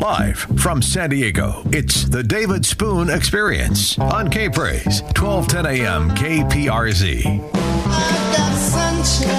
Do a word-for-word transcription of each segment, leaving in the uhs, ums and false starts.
Live from San Diego, it's the David Spoon Experience on K-Praise, twelve ten a.m. K P R Z. I've got sunshine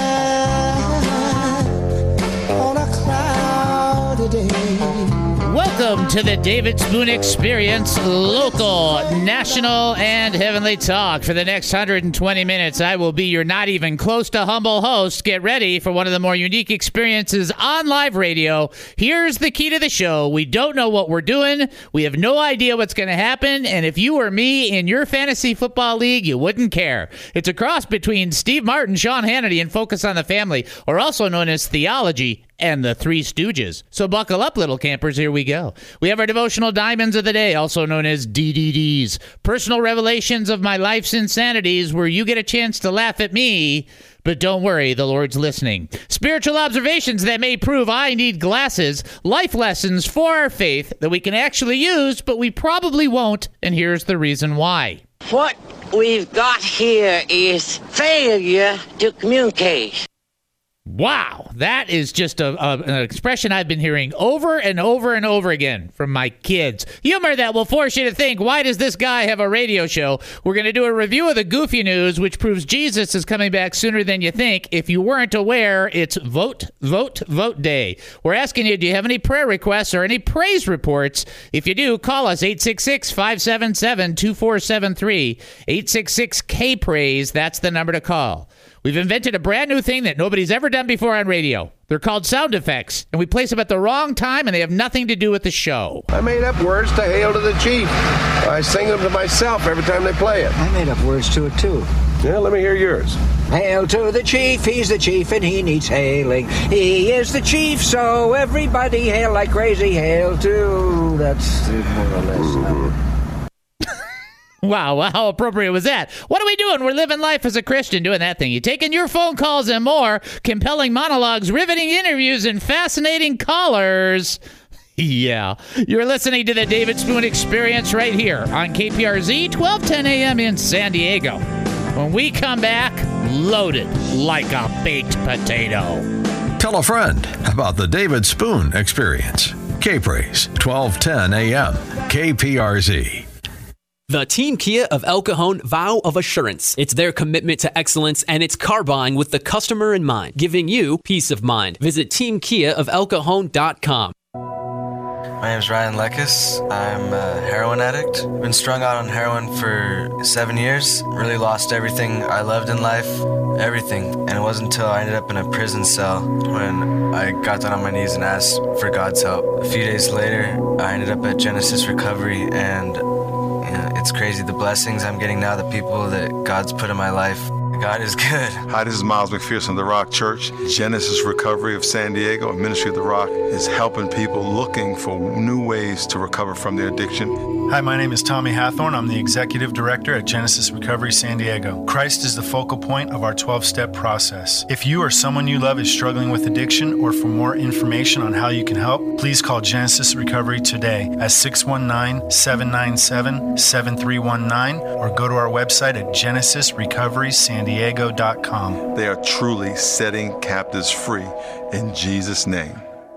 on a cloudy day. Welcome to the David Spoon Experience, local, national, and heavenly talk. For the next one hundred twenty minutes, I will be your not even close to humble host. Get ready for one of the more unique experiences on live radio. Here's the key to the show. We don't know what we're doing. We have no idea what's going to happen. And if you were me in your fantasy football league, you wouldn't care. It's a cross between Steve Martin, Sean Hannity, and Focus on the Family, or also known as Theology and the Three Stooges. So buckle up, little campers. Here we go. We have our devotional diamonds of the day, also known as D D Ds. Personal revelations of my life's insanities, where you get a chance to laugh at me, but don't worry, the Lord's listening. Spiritual observations that may prove I need glasses. Life lessons for our faith that we can actually use, but we probably won't, and here's the reason why. What we've got here is failure to communicate. Wow, that is just a, a, an expression I've been hearing over and over and over again from my kids. Humor that will force you to think, why does this guy have a radio show? We're going to do a review of the Goofy News, which proves Jesus is coming back sooner than you think. If you weren't aware, it's Vote, Vote, Vote Day. We're asking you, do you have any prayer requests or any praise reports? If you do, call us, eight six six, five seven seven, two four seven three, eight six six, K praise. That's the number to call. We've invented a brand new thing that nobody's ever done before on radio. They're called sound effects, and we place them at the wrong time, and they have nothing to do with the show. I made up words to Hail to the Chief. I sing them to myself every time they play it. I made up words to it, too. Yeah, let me hear yours. Hail to the Chief, he's the Chief, and he needs hailing. He is the Chief, so everybody hail like crazy. Hail to... That's more or less... Mm-hmm. Wow, well, how appropriate was that? What are we doing? We're living life as a Christian, doing that thing. You're taking your phone calls and more, compelling monologues, riveting interviews, and fascinating callers. Yeah, you're listening to the David Spoon Experience right here on K P R Z, twelve ten a.m. in San Diego. When we come back, loaded like a baked potato. Tell a friend about the David Spoon Experience. K-Praise, twelve ten a.m. K P R Z. The Team Kia of El Cajon vow of assurance. It's their commitment to excellence, and it's car buying with the customer in mind, giving you peace of mind. Visit team kia of el cajon dot com. My name is Ryan Lekis. I'm a heroin addict. I've been strung out on heroin for seven years. Really lost everything I loved in life, everything. And it wasn't until I ended up in a prison cell when I got down on my knees and asked for God's help. A few days later, I ended up at Genesis Recovery, and yeah, it's crazy the blessings I'm getting now, the people that God's put in my life. God is good. Hi, this is Miles McPherson of The Rock Church. Genesis Recovery of San Diego, a ministry of The Rock, is helping people looking for new ways to recover from their addiction. Hi, my name is Tommy Hathorn. I'm the Executive Director at Genesis Recovery San Diego. Christ is the focal point of our twelve-step process. If you or someone you love is struggling with addiction, or for more information on how you can help, please call Genesis Recovery today at six one nine, seven nine seven, seven three one nine or go to our website at genesis recovery san diego dot com. They are truly setting captives free in Jesus' name.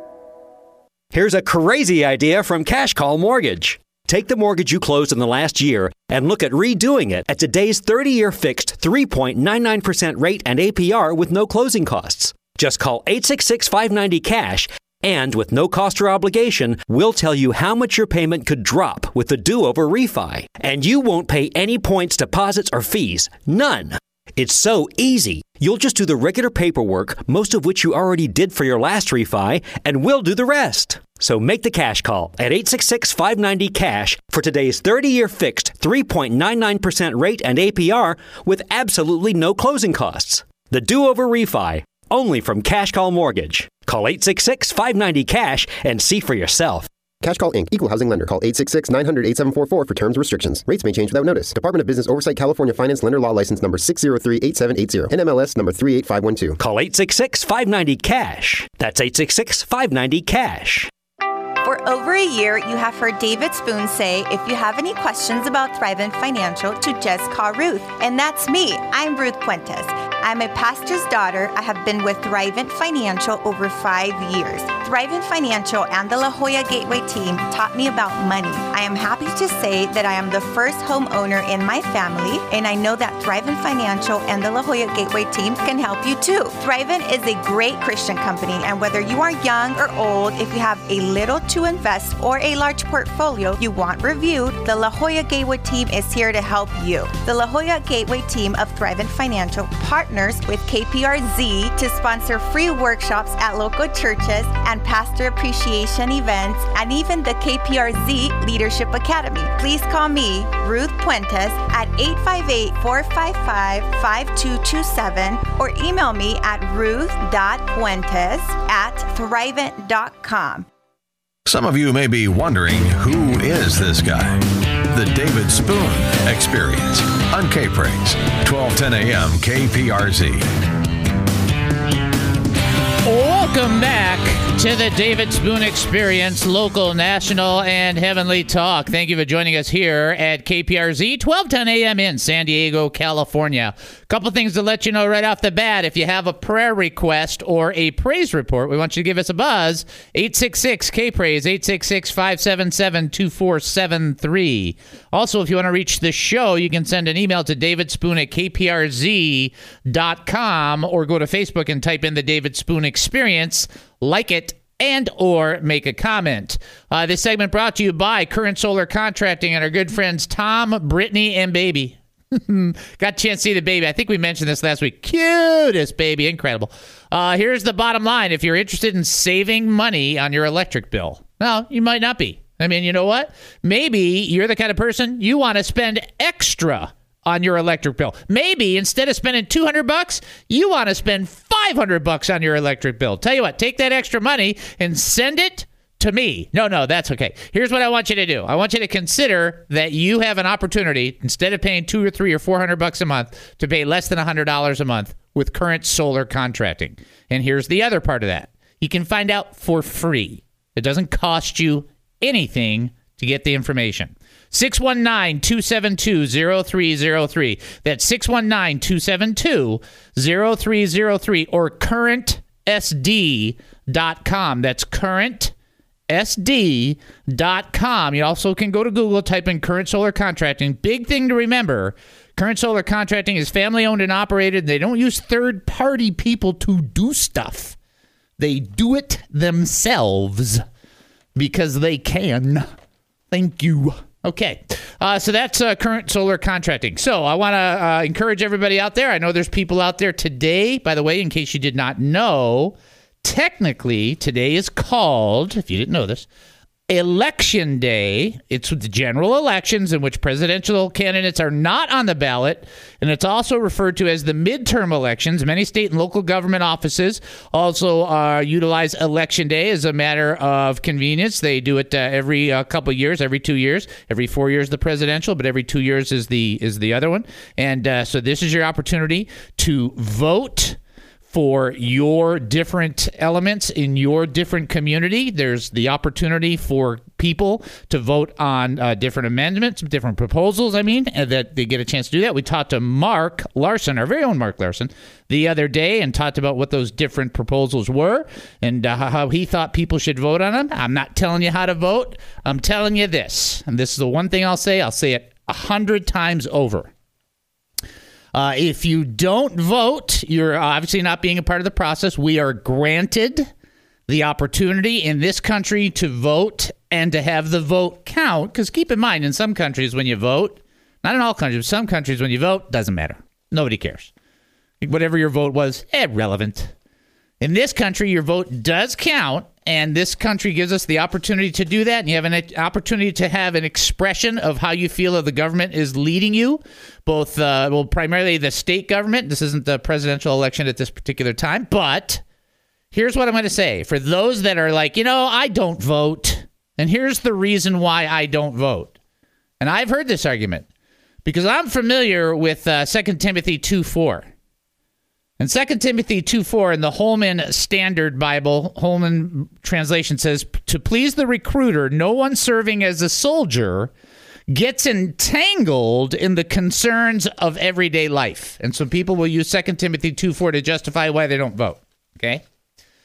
Here's a crazy idea from Cash Call Mortgage. Take the mortgage you closed in the last year and look at redoing it at today's thirty-year fixed three point nine nine percent rate and A P R with no closing costs. Just call eight six six, five nine zero, CASH, and with no cost or obligation, we'll tell you how much your payment could drop with the do-over refi. And you won't pay any points, deposits, or fees. None. It's so easy. You'll just do the regular paperwork, most of which you already did for your last refi, and we'll do the rest. So make the cash call at eight six six, five nine zero, CASH for today's thirty-year fixed three point nine nine percent rate and A P R with absolutely no closing costs. The do-over refi, only from Cash Call Mortgage. Call eight six six, five nine zero, CASH and see for yourself. Cash Call Incorporated. Equal housing lender. Call eight six six, nine hundred, eight seven four four for terms and restrictions. Rates may change without notice. Department of Business Oversight California Finance Lender Law License number six zero three, eight seven eight zero. N M L S number three eight five one two. Call eight six six, five nine zero, CASH. That's eight six six, five nine zero, CASH. For over a year, you have heard David Spoon say, if you have any questions about Thrivent Financial, to just call Ruth. And that's me. I'm Ruth Puentes. I'm a pastor's daughter. I have been with Thrivent Financial over five years. Thrivent Financial and the La Jolla Gateway team taught me about money. I am happy to say that I am the first homeowner in my family, and I know that Thrivent Financial and the La Jolla Gateway team can help you too. Thrivent is a great Christian company, and whether you are young or old, if you have a little to invest or a large portfolio you want reviewed, the La Jolla Gateway team is here to help you. The La Jolla Gateway team of Thrivent Financial partners with K P R Z to sponsor free workshops at local churches and pastor appreciation events, and even the K P R Z Leadership Academy. Please call me, Ruth Puentes, at eight five eight, four five five, five two two seven or email me at ruth dot puentes at thrivent dot com. Some of you may be wondering, who is this guy? The David Spoon Experience on K-Praise, twelve ten a.m. K P R Z. Welcome back to the David Spoon Experience, local, national, and heavenly talk. Thank you for joining us here at K P R Z, twelve ten a.m. in San Diego, California. A couple things to let you know right off the bat. If you have a prayer request or a praise report, we want you to give us a buzz. eight six six K Praise, eight six six, five seven seven, two four seven three. Also, if you want to reach the show, you can send an email to davidspoon at k p r z dot com or go to Facebook and type in the David Spoon Experience, like it, and or make a comment. Uh, this segment brought to you by Current Solar Contracting and our good friends Tom, Brittany, and Baby. Got a chance to see the baby. I think we mentioned this last week. Cutest baby. Incredible. Uh, here's the bottom line. If you're interested in saving money on your electric bill, well, you might not be. I mean, you know what? Maybe you're the kind of person you want to spend extra on your electric bill. Maybe instead of spending two hundred bucks, you want to spend five hundred bucks on your electric bill. Tell you what, take that extra money and send it to me. No, no, that's okay. Here's what I want you to do. I want you to consider that you have an opportunity, instead of paying two or three or four hundred bucks a month, to pay less than one hundred dollars a month with Current Solar Contracting. And here's the other part of that. You can find out for free. It doesn't cost you anything to get the information. six one nine, two seven two, zero three zero three. That's six one nine, two seven two, zero three zero three or current s d dot com. That's current s d dot com. You also can go to Google, type in Current Solar Contracting. Big thing to remember, Current Solar Contracting is family owned and operated. They don't use third-party people to do stuff. They do it themselves because they can. Thank you. Okay, uh, so that's uh, Current Solar Contracting. So I want to uh, encourage everybody out there. I know there's people out there today, by the way, in case you did not know, technically today is called, if you didn't know this, Election Day. It's the general elections in which presidential candidates are not on the ballot, and it's also referred to as the midterm elections. Many state and local government offices also uh, utilize Election Day as a matter of convenience. They do it uh, every uh, couple years, every two years, every four years the presidential, but every two years is the is the other one. And uh, so this is your opportunity to vote for your different elements in your different community. There's the opportunity for people to vote on uh, different amendments, different proposals, I mean, and that they get a chance to do that. We talked to Mark Larson, our very own Mark Larson, the other day and talked about what those different proposals were and uh, how he thought people should vote on them. I'm not telling you how to vote. I'm telling you this, and this is the one thing I'll say. I'll say it a hundred times over. Uh, if you don't vote, you're obviously not being a part of the process. We are granted the opportunity in this country to vote and to have the vote count. Because keep in mind, in some countries when you vote, not in all countries, some countries when you vote, doesn't matter. Nobody cares. Whatever your vote was, irrelevant. In this country, your vote does count, and this country gives us the opportunity to do that, and you have an opportunity to have an expression of how you feel that the government is leading you, both, uh, well, primarily the state government. This isn't the presidential election at this particular time, but here's what I'm going to say. For those that are like, you know, I don't vote, and here's the reason why I don't vote. And I've heard this argument because I'm familiar with uh, Second Timothy two four. And Second Timothy two four in the Holman Standard Bible, Holman translation says, to please the recruiter, no one serving as a soldier gets entangled in the concerns of everyday life. And so people will use Second Timothy two four to justify why they don't vote. Okay?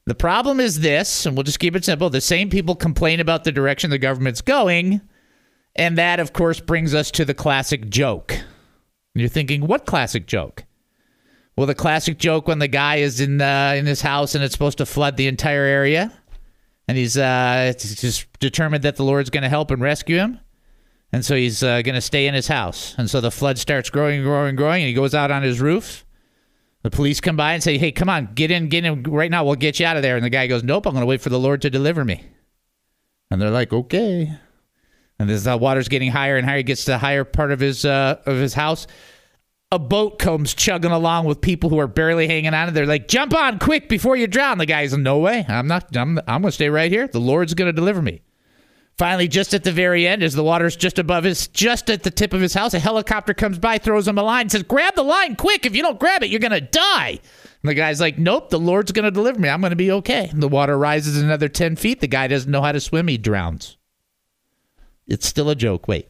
The problem is this, and we'll just keep it simple. The same people complain about the direction the government's going, and that, of course, brings us to the classic joke. And you're thinking, what classic joke? Well, the classic joke when the guy is in uh, in his house and it's supposed to flood the entire area, and he's uh, just determined that the Lord's going to help and rescue him, and so he's uh, going to stay in his house. And so the flood starts growing, growing, growing, and he goes out on his roof. The police come by and say, hey, come on, get in, get in right now. We'll get you out of there. And the guy goes, nope, I'm going to wait for the Lord to deliver me. And they're like, okay. And as the water's getting higher and higher, he gets to the higher part of his uh, of his house. A boat comes chugging along with people who are barely hanging on. And they're like, jump on quick before you drown. The guy's, no way. I'm not. I'm, I'm going to stay right here. The Lord's going to deliver me. Finally, just at the very end, as the water's just above his, just at the tip of his house, a helicopter comes by, throws him a line, says, grab the line quick. If you don't grab it, you're going to die. And the guy's like, nope, the Lord's going to deliver me. I'm going to be okay. And the water rises another ten feet. The guy doesn't know how to swim. He drowns. It's still a joke. Wait.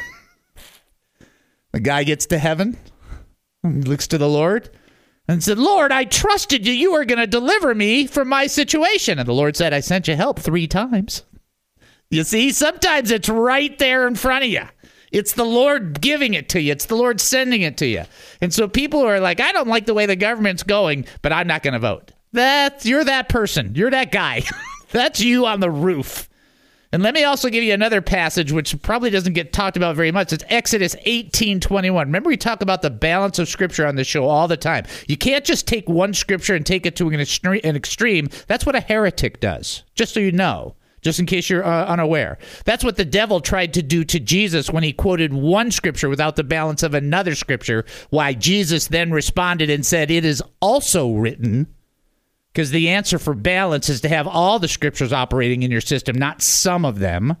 The guy gets to heaven, looks to the Lord, and said, Lord, I trusted you. You were going to deliver me from my situation. And the Lord said, I sent you help three times. You see, sometimes it's right there in front of you. It's the Lord giving it to you. It's the Lord sending it to you. And so people are like, I don't like the way the government's going, but I'm not going to vote. That's, you're that person. You're that guy. That's you on the roof. And let me also give you another passage which probably doesn't get talked about very much. It's Exodus eighteen twenty-one. Remember, we talk about the balance of Scripture on this show all the time. You can't just take one Scripture and take it to an extreme. That's what a heretic does, just so you know. Just in case you're uh, unaware. That's what the devil tried to do to Jesus when he quoted one scripture without the balance of another scripture, why Jesus then responded and said, it is also written, because the answer for balance is to have all the scriptures operating in your system, not some of them.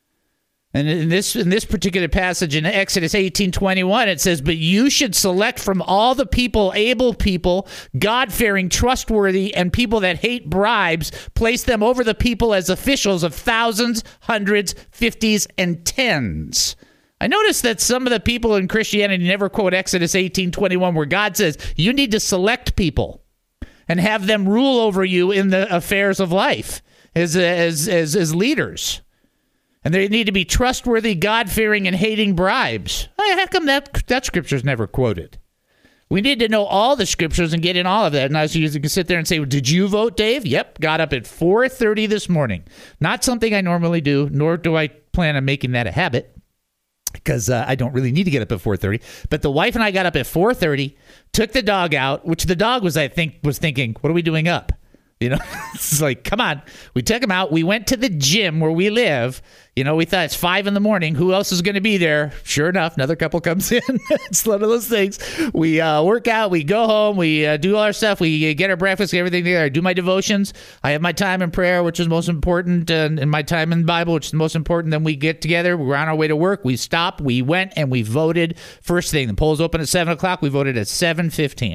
And in this in this particular passage in Exodus eighteen twenty-one, it says, but you should select from all the people, able people, God-fearing, trustworthy, and people that hate bribes, place them over the people as officials of thousands, hundreds, fifties, and tens. I noticed that some of the people in Christianity never quote Exodus eighteen twenty-one, where God says, you need to select people and have them rule over you in the affairs of life as as as, as leaders. And they need to be trustworthy, God-fearing, and hating bribes. How come that, that scripture's never quoted? We need to know all the scriptures and get in all of that. And I you can sit there and say, well, did you vote, Dave? Yep, got up at four thirty this morning. Not something I normally do, nor do I plan on making that a habit, because uh, I don't really need to get up at four thirty. But the wife and I got up at four thirty, took the dog out, which the dog was, I think, was thinking, what are we doing up? You know, it's like, come on. We took him out. We went to the gym where we live. You know, we thought it's five in the morning. Who else is going to be there? Sure enough, another couple comes in. It's one of those things. We uh, work out. We go home. We uh, do all our stuff. We get our breakfast, get everything together. I do my devotions. I have my time in prayer, which is most important, and, and my time in the Bible, which is the most important. Then we get together. We're on our way to work. We stopped. We went, and we voted. First thing, the polls open at seven o'clock. We voted at seven fifteen.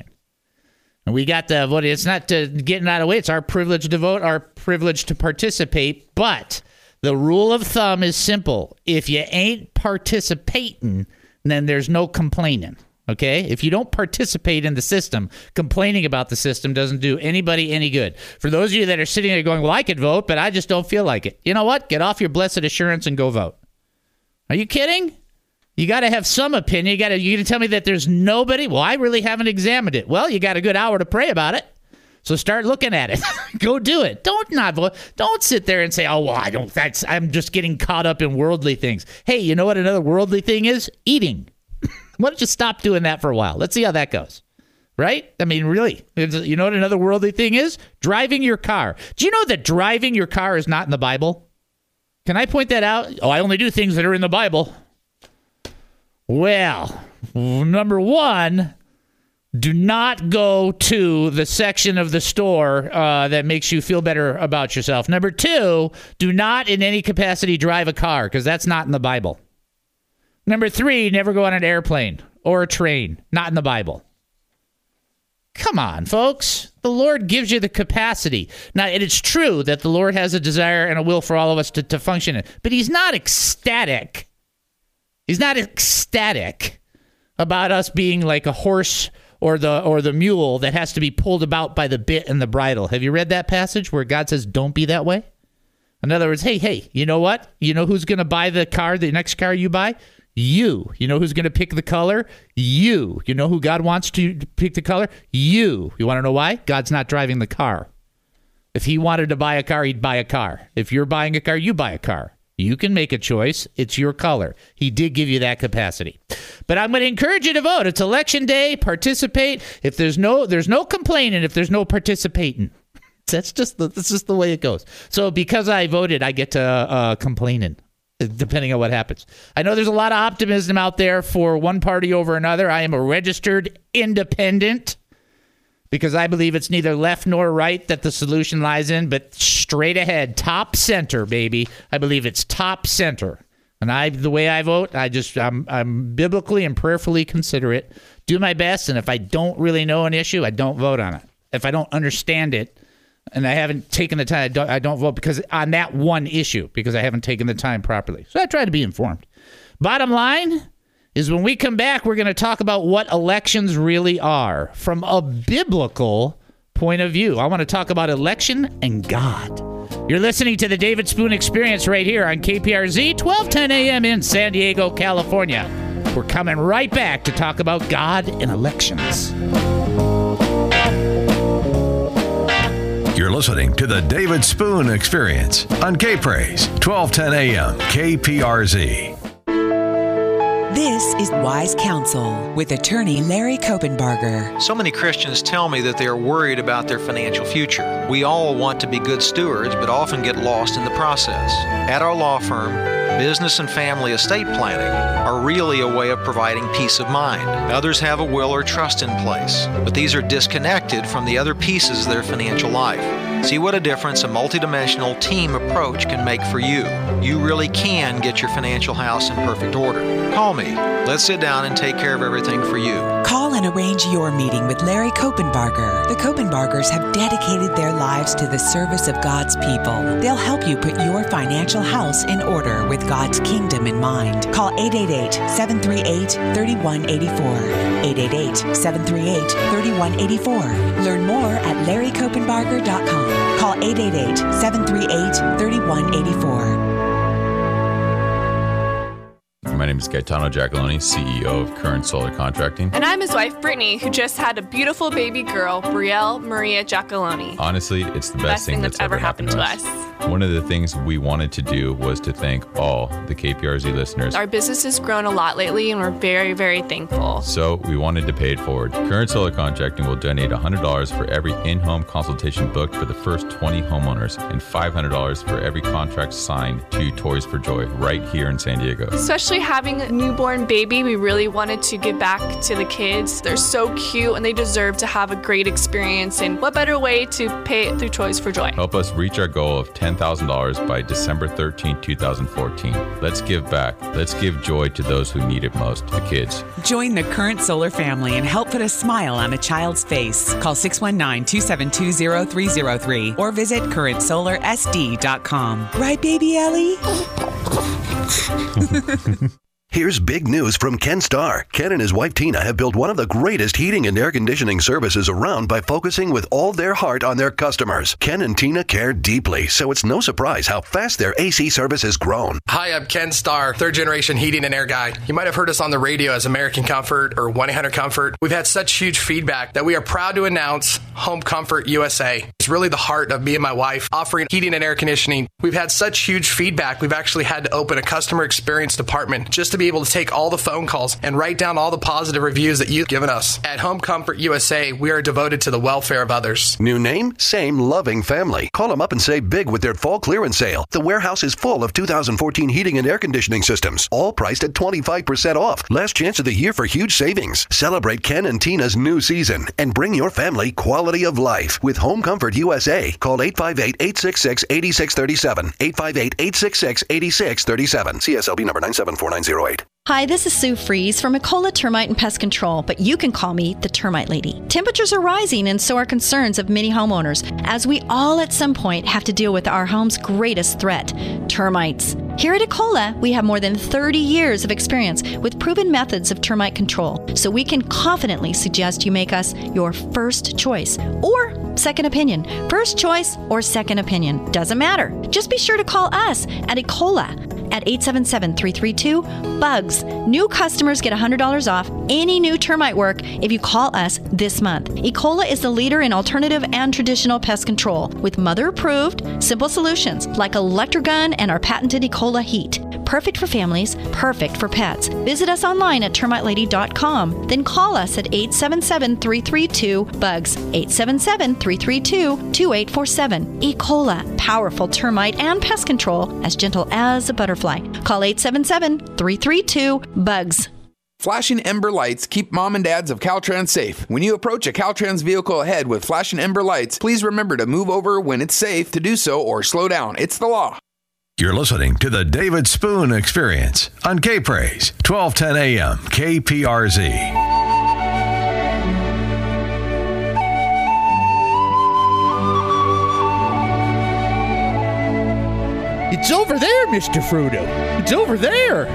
And we got the vote. It's not to getting out of the way. It's our privilege to vote, our privilege to participate. But the rule of thumb is simple. If you ain't participating, then there's no complaining. Okay? If you don't participate in the system, complaining about the system doesn't do anybody any good. For those of you that are sitting there going, well, I could vote, but I just don't feel like it. You know what? Get off your blessed assurance and go vote. Are you kidding? You got to have some opinion. You got to you got to tell me that there's nobody. Well, I really haven't examined it. Well, you got a good hour to pray about it. So start looking at it. Go do it. Don't not vote. Don't sit there and say, "Oh, well, I don't that's I'm just getting caught up in worldly things." Hey, you know what another worldly thing is? Eating. Why don't you stop doing that for a while? Let's see how that goes. Right? I mean, really. You know what another worldly thing is? Driving your car. Do you know that driving your car is not in the Bible? Can I point that out? Oh, I only do things that are in the Bible. Well, number one, do not go to the section of the store uh, that makes you feel better about yourself. Number two, do not in any capacity drive a car, because that's not in the Bible. Number three, never go on an airplane or a train. Not in the Bible. Come on, folks. The Lord gives you the capacity. Now, it is true that the Lord has a desire and a will for all of us to, to function in, but he's not ecstatic. He's not ecstatic about us being like a horse or the or the mule that has to be pulled about by the bit and the bridle. Have you read that passage where God says, don't be that way? In other words, hey, hey, you know what? You know who's going to buy the car, the next car you buy? You. You know who's going to pick the color? You. You know who God wants to pick the color? You. You want to know why? God's not driving the car. If he wanted to buy a car, he'd buy a car. If you're buying a car, you buy a car. You can make a choice. It's your color. He did give you that capacity. But I'm going to encourage you to vote. It's election day. Participate. If there's no there's no complaining if there's no participating. That's just the, that's just the way it goes. So because I voted, I get to uh, complaining, depending on what happens. I know there's a lot of optimism out there for one party over another. I am a registered independent because I believe it's neither left nor right that the solution lies in, but straight ahead, top center, baby. I believe it's top center. And I, the way I vote, I just I'm I'm biblically and prayerfully considerate. Do my best, and if I don't really know an issue, I don't vote on it. If I don't understand it, and I haven't taken the time, I don't, I don't vote because on that one issue, because I haven't taken the time properly. So I try to be informed. Bottom line is when we come back, we're going to talk about what elections really are from a biblical point of view. I want to talk about election and God. You're listening to the David Spoon Experience right here on K P R Z, twelve ten a.m. in San Diego, California. We're coming right back to talk about God and elections. You're listening to the David Spoon Experience on K-Praise, twelve ten a.m. K P R Z. This is Wise Counsel with attorney Larry Kopenbarger. So many Christians tell me that they are worried about their financial future. We all want to be good stewards, but often get lost in the process. At our law firm, business and family estate planning are really a way of providing peace of mind. Others have a will or trust in place, but these are disconnected from the other pieces of their financial life. See what a difference a multidimensional team approach can make for you. You really can get your financial house in perfect order. Call me. Let's sit down and take care of everything for you. Call and arrange your meeting with Larry Kopenbarger. The Kopenbargers have dedicated their lives to the service of God's people. They'll help you put your financial house in order with God's kingdom in mind. Call eight eight eight, seven three eight, three one eight four. eight eight eight, seven three eight, three one eight four. Learn more at larry kopenbarger dot com. Call eight eight eight, seven three eight, three one eight four. My name is Gaetano Giacalone, C E O of Current Solar Contracting. And I'm his wife, Brittany, who just had a beautiful baby girl, Brielle Maria Giacalone. Honestly, it's the best, best thing that's, that's ever happened, happened to us. us. One of the things we wanted to do was to thank all the K P R Z listeners. Our business has grown a lot lately, and we're very, very thankful. So we wanted to pay it forward. Current Solar Contracting will donate one hundred dollars for every in-home consultation booked for the first twenty homeowners and five hundred dollars for every contract signed to Toys for Joy right here in San Diego. Especially having a newborn baby, we really wanted to give back to the kids. They're so cute, and they deserve to have a great experience. And what better way to pay it through Toys for Joy? Help us reach our goal of ten thousand dollars by December thirteenth, twenty fourteen. Let's give back. Let's give joy to those who need it most, the kids. Join the Current Solar family and help put a smile on a child's face. Call six one nine, two seven two, zero three zero three or visit current solar s d dot com. Right, baby Ellie? Here's big news from Ken Starr. Ken and his wife Tina have built one of the greatest heating and air conditioning services around by focusing with all their heart on their customers. Ken and Tina care deeply, so it's no surprise how fast their A C service has grown. Hi, I'm Ken Starr, third generation heating and air guy. You might have heard us on the radio as American Comfort or one eight hundred comfort. We've had such huge feedback that we are proud to announce Home Comfort U S A. It's really the heart of me and my wife offering heating and air conditioning. We've had such huge feedback, we've actually had to open a customer experience department just to be able to take all the phone calls and write down all the positive reviews that you've given us. At Home Comfort U S A, we are devoted to the welfare of others. New name, same loving family. Call them up and save big with their fall clearance sale. The warehouse is full of two thousand fourteen heating and air conditioning systems, all priced at twenty-five percent off. Last chance of the year for huge savings. Celebrate Ken and Tina's new season and bring your family quality of life with Home Comfort U S A. Call eight five eight, eight six six, eight six three seven, eight five eight, eight six six, eight six three seven, C S L B number nine seven four nine zero eight. Hi, this is Sue Fries from Ecola Termite and Pest Control, but you can call me the Termite Lady. Temperatures are rising and so are concerns of many homeowners, as we all at some point have to deal with our home's greatest threat, termites. Here at Ecola, we have more than thirty years of experience with proven methods of termite control, so we can confidently suggest you make us your first choice or second opinion. First choice or second opinion, doesn't matter. Just be sure to call us at Ecola at eight seven seven, three three two, BUGS. New customers get one hundred dollars off any new termite work if you call us this month. Ecola is the leader in alternative and traditional pest control with mother-approved, simple solutions like Electrogun and our patented Ecola Heat. Perfect for families, perfect for pets. Visit us online at termite lady dot com. Then call us at eight seven seven, three three two, BUGS, eight seven seven, three three two, two eight four seven. Ecola, powerful termite and pest control, as gentle as a butterfly. Call eight seven seven, three three two, BUGS. Flashing ember lights keep mom and dads of Caltrans safe. When you approach a Caltrans vehicle ahead with flashing ember lights, please remember to move over when it's safe to do so or slow down. It's the law. You're listening to the David Spoon Experience on K-Praise, twelve ten a.m. K P R Z. It's over there, Mister Fruto. It's over there.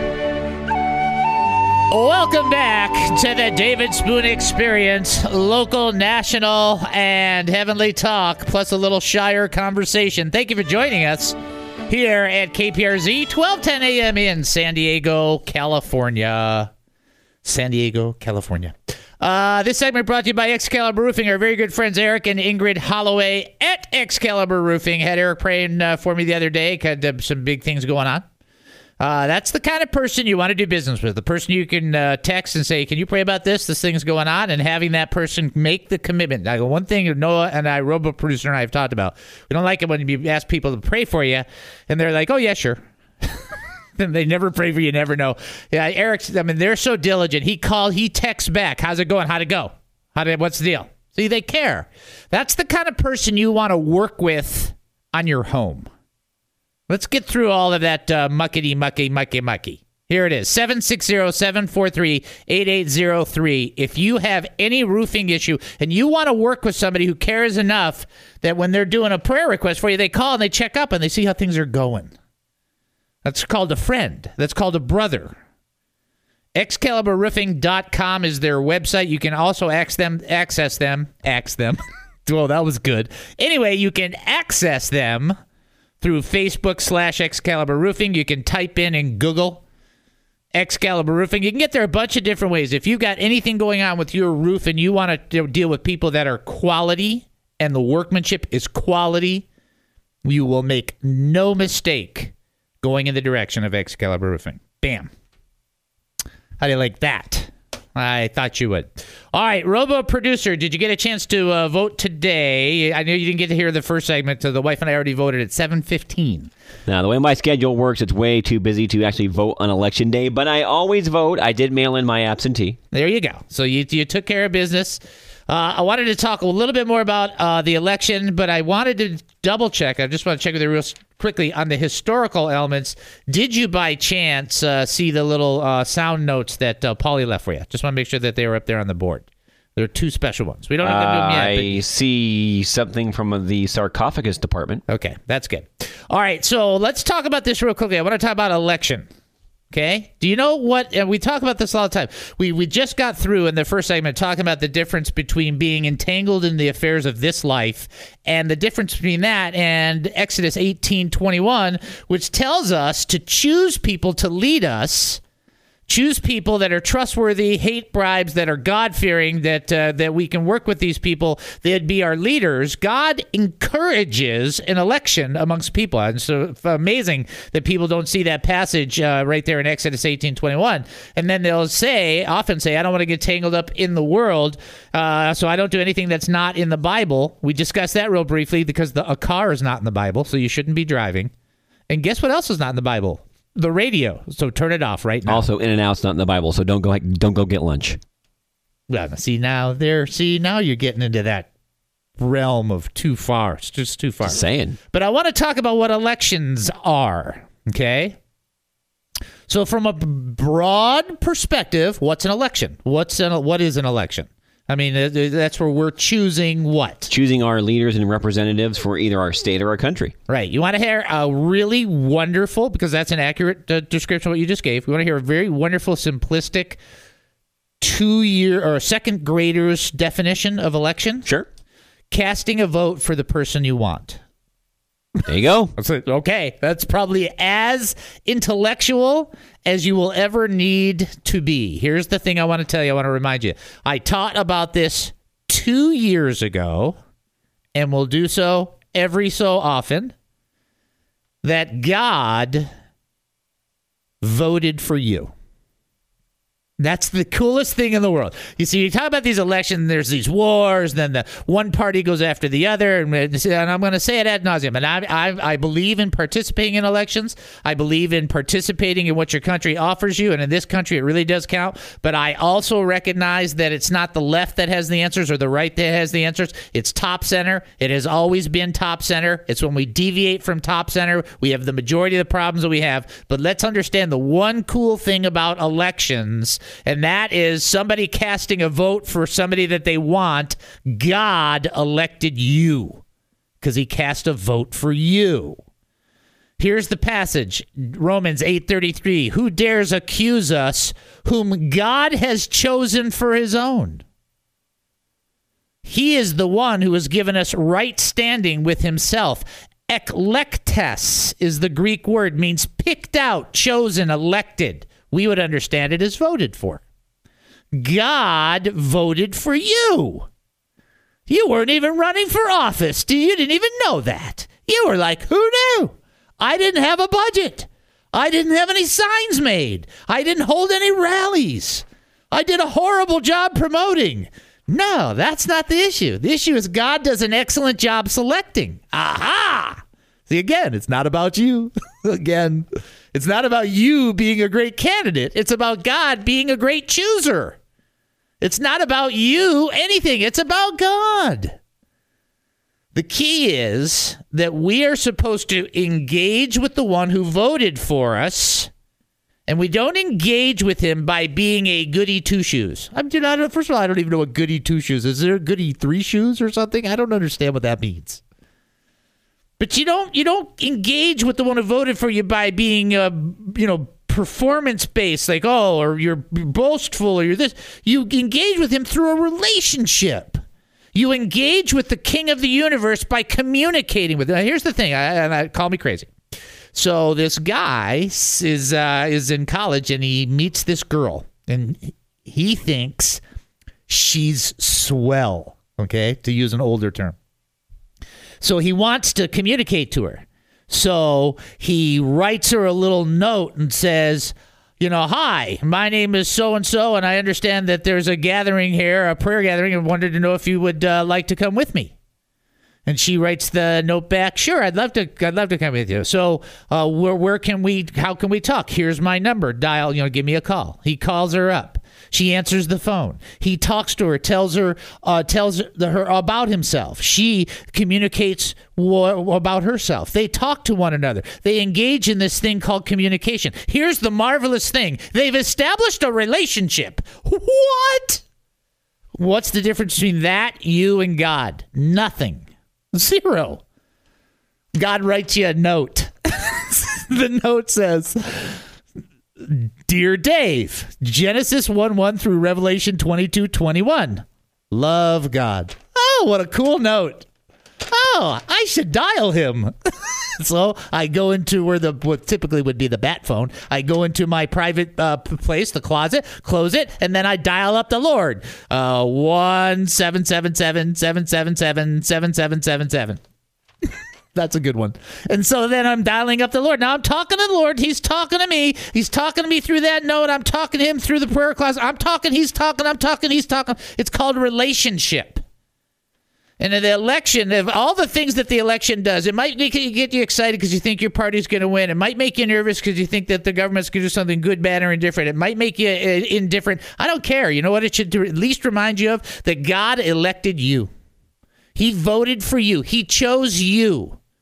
Welcome back to the David Spoon Experience, local, national, and heavenly talk, plus a little Shire conversation. Thank you for joining us here at K P R Z, twelve ten a.m. in San Diego, California. San Diego, California. Uh, this segment brought to you by Excalibur Roofing. Our very good friends Eric and Ingrid Holloway at Excalibur Roofing. Had Eric praying uh, for me the other day. Had uh, some big things going on. Uh, that's the kind of person you want to do business with. The person you can uh, text and say, can you pray about this? This thing's going on. And having that person make the commitment. Now, one thing Noah and I, robo-producer and I have talked about, we don't like it when you ask people to pray for you. And they're like, oh, yeah, sure. Then they never pray for you, never know. Yeah, Eric's, I mean, they're so diligent. He called, he texts back. How's it going? How'd it go? How did, what's the deal? See, they care. That's the kind of person you want to work with on your home. Let's get through all of that uh, muckety, mucky, mucky, mucky. Here it is, seven six zero, seven four three, eight eight zero three. If you have any roofing issue and you want to work with somebody who cares enough that when they're doing a prayer request for you, they call and they check up and they see how things are going. That's called a friend. That's called a brother. Excalibur Roofing dot com is their website. You can also access them, access them, access them. Well, that was good. Anyway, you can access them through Facebook slash Excalibur Roofing. You can type in in Google Excalibur Roofing. You can get there a bunch of different ways. If you've got anything going on with your roof and you want to deal with people that are quality and the workmanship is quality, you will make no mistake going in the direction of Excalibur Roofing. Bam. How do you like that? I thought you would. All right, Robo Producer, did you get a chance to uh, vote today? I know you didn't get to hear the first segment, so the wife and I already voted at seven fifteen. Now, the way my schedule works, it's way too busy to actually vote on Election Day, but I always vote. I did mail in my absentee. There you go. So you, you took care of business. Uh, I wanted to talk a little bit more about uh, the election, but I wanted to double check. I just want to check with you real quickly on the historical elements. Did you by chance uh, see the little uh, sound notes that uh, Paulie left for you? Just want to make sure that they were up there on the board. There are two special ones. We don't have to do them yet. I but... see something from the sarcophagus department. Okay, that's good. All right, so let's talk about this real quickly. I want to talk about election. Okay. Do you know what? And we talk about this all the time. We we just got through in the first segment talking about the difference between being entangled in the affairs of this life and the difference between that and Exodus eighteen twenty-one, which tells us to choose people to lead us. Choose people that are trustworthy, hate bribes, that are God-fearing, that uh, that we can work with these people. They'd be our leaders. God encourages an election amongst people. And so it's amazing that people don't see that passage uh, right there in Exodus eighteen twenty-one. And then they'll say, often say, I don't want to get tangled up in the world, uh, so I don't do anything that's not in the Bible. We discussed that real briefly because the, a car is not in the Bible, so you shouldn't be driving. And guess what else is not in the Bible? The radio. So turn it off right now. Also, in and out's not in the Bible, so don't go don't go get lunch. Well, see now there. See now you're getting into that realm of too far. It's just too far. Just saying. But I want to talk about what elections are. Okay. So from a broad perspective, what's an election? What's an, what is an election? I mean, that's where we're choosing what? Choosing our leaders and representatives for either our state or our country. Right. You want to hear a really wonderful, because that's an accurate uh, description of what you just gave. We want to hear a very wonderful, simplistic two-year or second grader's definition of election? Sure. Casting a vote for the person you want. There you go. Okay, that's probably as intellectual as you will ever need to be. Here's the thing I want to tell you. I want to remind you. I taught about this two years ago, and will do so every so often, that God voted for you. That's the coolest thing in the world. You see, you talk about these elections, there's these wars, then the one party goes after the other, and, and I'm going to say it ad nauseum, and I, I, I believe in participating in elections. I believe in participating in what your country offers you, and in this country it really does count, but I also recognize that it's not the left that has the answers or the right that has the answers. It's top center. It has always been top center. It's when we deviate from top center, we have the majority of the problems that we have. But let's understand the one cool thing about elections, and that is somebody casting a vote for somebody that they want. God elected you because he cast a vote for you. Here's the passage, Romans eight thirty-three. Who dares accuse us whom God has chosen for his own? He is the one who has given us right standing with himself. Eklektes is the Greek word, means picked out, chosen, elected. We would understand it as voted for. God voted for you. You weren't even running for office. You didn't even know that. You were like, who knew? I didn't have a budget. I didn't have any signs made. I didn't hold any rallies. I did a horrible job promoting. No, that's not the issue. The issue is God does an excellent job selecting. Aha! See, again, it's not about you. Again, it's not about you being a great candidate. It's about God being a great chooser. It's not about you, anything. It's about God. The key is that we are supposed to engage with the one who voted for us, and we don't engage with him by being a goody two-shoes. I'm, you know, first of all, I don't even know what goody two-shoes is. Is there a goody three-shoes or something? I don't understand what that means. But you don't you don't engage with the one who voted for you by being, uh, you know, performance-based, like, oh, or you're boastful, or you're this. You engage with him through a relationship. You engage with the king of the universe by communicating with him. Now, here's the thing. I, I, call me crazy. So this guy is uh, is in college, and he meets this girl, and he thinks she's swell, okay, to use an older term. So he wants to communicate to her. So he writes her a little note and says, you know, hi, my name is so-and-so, and I understand that there's a gathering here, a prayer gathering, and wanted to know if you would uh, like to come with me. And she writes the note back, sure, I'd love to I'd love to come with you. So uh, where where can we, how can we talk? Here's my number. Dial, you know, give me a call. He calls her up. She answers the phone. He talks to her, tells her uh, tells her about himself. She communicates w- about herself. They talk to one another. They engage in this thing called communication. Here's the marvelous thing. They've established a relationship. What? What's the difference between that, you, and God? Nothing. Zero. God writes you a note. The note says, Dear Dave, Genesis one one through Revelation twenty-two twenty-one. Love God. Oh, what a cool note. Oh, I should dial him. So I go into where the what typically would be the bat phone. I go into my private uh, place, the closet, close it, and then I dial up the Lord. Uh, one seven seven seven seven seven seven seven seven seven seven. That's a good one. And so then I'm dialing up the Lord. Now I'm talking to the Lord. He's talking to me. He's talking to me through that note. I'm talking to him through the prayer class. I'm talking. He's talking. I'm talking. He's talking. It's called a relationship. And in the election, of all the things that the election does, it might make you, get you excited because you think your party's going to win. It might make you nervous because you think that the government's going to do something good, bad, or indifferent. It might make you uh, indifferent. I don't care. You know what it should do? At least remind you of that God elected you. He voted for you. He chose you.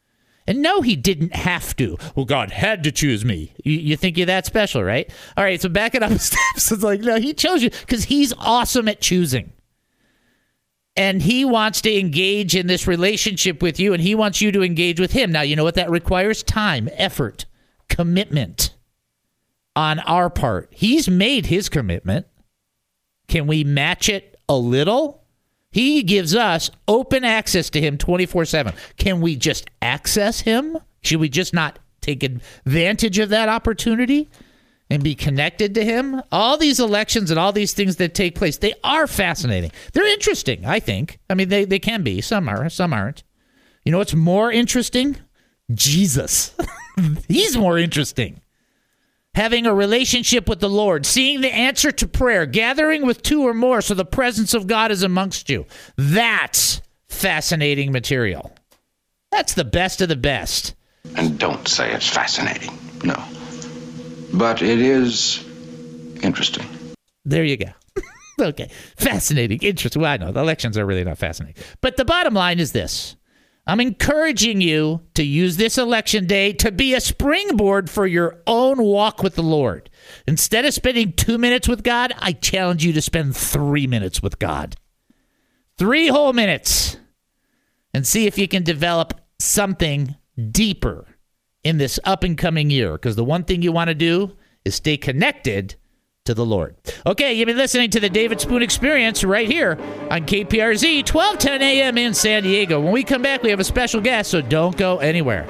And no, he didn't have to. Well, God had to choose me. You, you think you're that special, right? All right, so back it up steps. It's like, no, he chose you because he's awesome at choosing. And he wants to engage in this relationship with you, and he wants you to engage with him. Now, you know what that requires? Time, effort, commitment on our part. He's made his commitment. Can we match it a little? He gives us open access to him twenty-four seven. Can we just access him? Should we just not take advantage of that opportunity and be connected to him? All these elections and all these things that take place, they are fascinating. They're interesting, I think. I mean, they, they can be. Some are, some aren't. You know what's more interesting? Jesus. He's more interesting. Having a relationship with the Lord, seeing the answer to prayer, gathering with two or more so the presence of God is amongst you. That's fascinating material. That's the best of the best. And don't say it's fascinating. No. But it is interesting. There you go. Okay. Fascinating. Interesting. Well, I know the elections are really not fascinating. But the bottom line is this. I'm encouraging you to use this election day to be a springboard for your own walk with the Lord. Instead of spending two minutes with God, I challenge you to spend three minutes with God. Three whole minutes. And see if you can develop something deeper in this up and coming year. Because the one thing you want to do is stay connected to the Lord. Okay, you've been listening to the David Spoon Experience right here on K P R Z, twelve ten a.m. in San Diego. When we come back, we have a special guest, so don't go anywhere.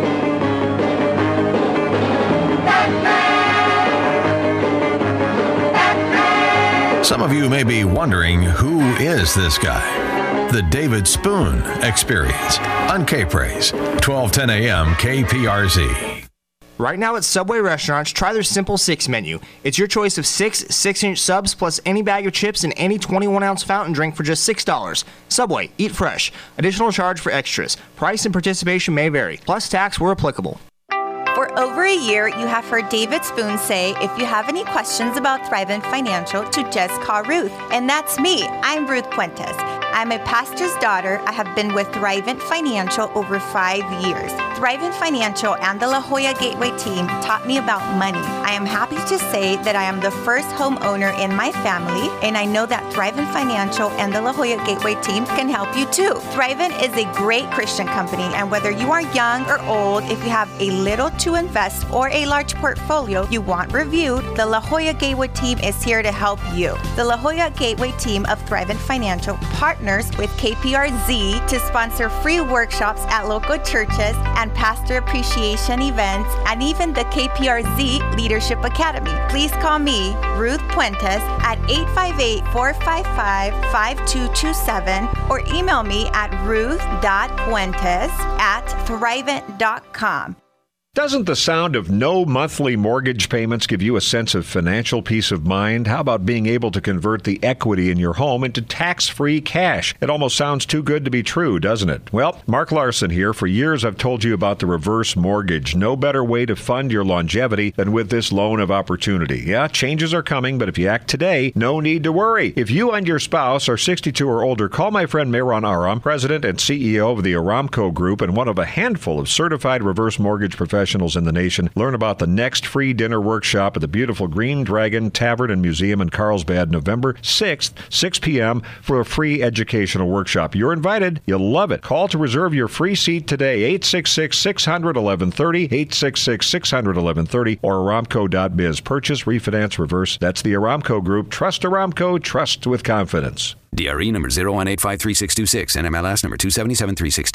Some of you may be wondering, who is this guy? The David Spoon Experience on K-Praise, twelve ten a.m. K P R Z. Right now at Subway restaurants, try their Simple Six menu. It's your choice of six six-inch subs plus any bag of chips and any twenty-one ounce fountain drink for just six dollars. Subway, eat fresh. Additional charge for extras. Price and participation may vary. Plus tax where applicable. For over a year, you have heard David Spoon say, if you have any questions about Thrivent Financial, to just call Ruth. And that's me. I'm Ruth Puentes. I'm a pastor's daughter. I have been with Thrivent Financial over five years. Thrivent Financial and the La Jolla Gateway team taught me about money. I am happy to say that I am the first homeowner in my family, and I know that Thrivent Financial and the La Jolla Gateway team can help you too. Thrivent is a great Christian company, and whether you are young or old, if you have a little to invest or a large portfolio you want reviewed, the La Jolla Gateway team is here to help you. The La Jolla Gateway team of Thrivent Financial partners with K P R Z to sponsor free workshops at local churches and pastor appreciation events, and even the K P R Z Leadership Academy. Please call me, Ruth Puentes, at eight five eight, four five five, five two two seven or email me at ruth dot puentes at thrivent dot com. Doesn't the sound of no monthly mortgage payments give you a sense of financial peace of mind? How about being able to convert the equity in your home into tax-free cash? It almost sounds too good to be true, doesn't it? Well, Mark Larson here. For years, I've told you about the reverse mortgage. No better way to fund your longevity than with this loan of opportunity. Yeah, changes are coming, but if you act today, no need to worry. If you and your spouse are sixty-two or older, call my friend Mehran Aram, president and C E O of the Aramco Group and one of a handful of certified reverse mortgage professionals in the nation. Learn about the next free dinner workshop at the beautiful Green Dragon Tavern and Museum in Carlsbad, November sixth, six p.m. for a free educational workshop. You're invited. You'll love it. Call to reserve your free seat today, eight six six, six hundred, eleven thirty, eight six six, six hundred, eleven thirty, or aramco dot biz. Purchase, refinance, reverse. That's the Aramco Group. Trust Aramco. Trust with confidence. D R E number zero one eight five three six two six, N M L S number two seven seven three one six.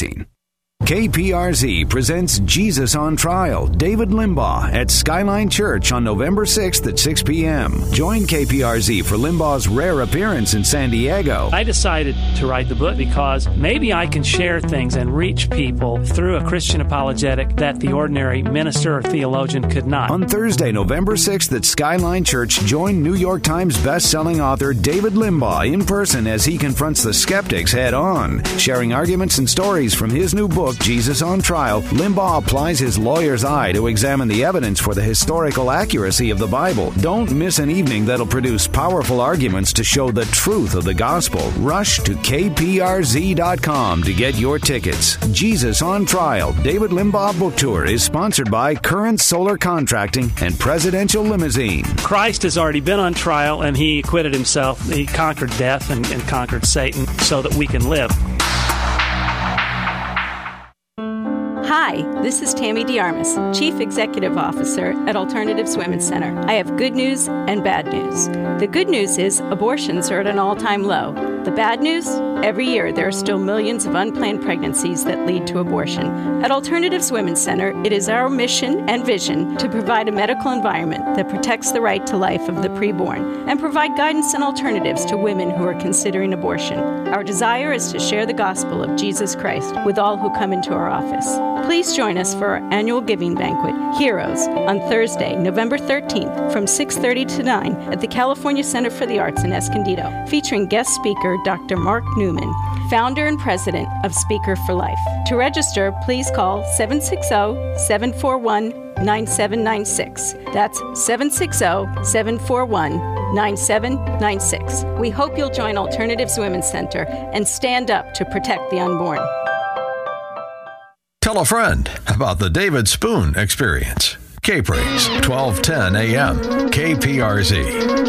K P R Z presents Jesus on Trial, David Limbaugh at Skyline Church on November sixth at six p.m. Join K P R Z for Limbaugh's rare appearance in San Diego. I decided to write the book because maybe I can share things and reach people through a Christian apologetic that the ordinary minister or theologian could not. On Thursday, November sixth at Skyline Church, join New York Times best-selling author David Limbaugh in person as he confronts the skeptics head-on, sharing arguments and stories from his new book, book, Jesus on Trial, Limbaugh applies his lawyer's eye to examine the evidence for the historical accuracy of the Bible. Don't miss an evening that'll produce powerful arguments to show the truth of the gospel. Rush to K P R Z dot com to get your tickets. Jesus on Trial, David Limbaugh Book Tour is sponsored by Current Solar Contracting and Presidential Limousine. Christ has already been on trial, and he acquitted himself. He conquered death and, and conquered Satan so that we can live. Hi, this is Tammy DeArmas, Chief Executive Officer at Alternatives Women's Center. I have good news and bad news. The good news is abortions are at an all-time low. The bad news? Every year there are still millions of unplanned pregnancies that lead to abortion. At Alternatives Women's Center, it is our mission and vision to provide a medical environment that protects the right to life of the preborn and provide guidance and alternatives to women who are considering abortion. Our desire is to share the gospel of Jesus Christ with all who come into our office. Please join us for our annual giving banquet, Heroes, on Thursday, November thirteenth from six thirty to nine at the California Center for the Arts in Escondido, featuring guest speaker Doctor Mark Newman, founder and president of Speaker for Life. To register, please call seven six zero, seven four one, nine seven nine six. That's seven six zero, seven four one, nine seven nine six. We hope you'll join Alternatives Women's Center and stand up to protect the unborn. Tell a friend about the David Spoon Experience. K-Praise, twelve ten A M, K P R Z.